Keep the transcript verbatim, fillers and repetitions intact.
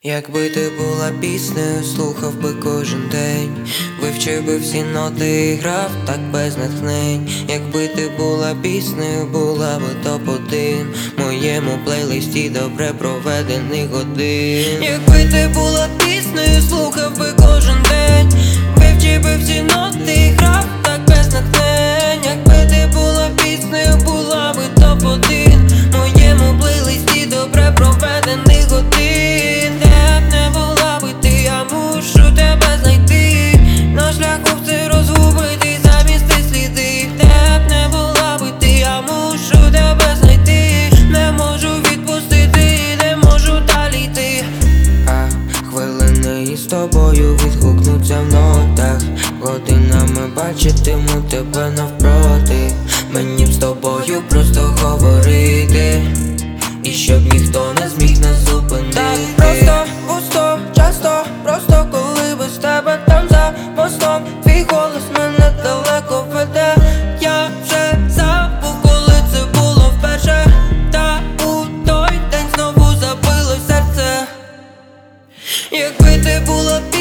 Якби ти була піснею, слухав би кожен день, вивчив би всі ноти і грав так без натхнень. Якби ти була піснею, була би топ один в моєму плейлисті добре проведених годин. Якби ти була піснею, слухав би кожен день, вивчив би всі ноти і грав так без натхнень. Якби ти була піснею, була би топ один в моєму плейлисті добре проведених годин. З тобою відгукнуться в нотах, годинами бачитиму тебе навпроти. Мені б з тобою просто говорити, і щоб ніхто не зміг нас зупинити. Так просто, пусто, часто, просто коли без тебе там за мостом. Твій голос мене далеко веде. Я вже забув, коли це було вперше, та у той день знову забилось серце. Якби ти була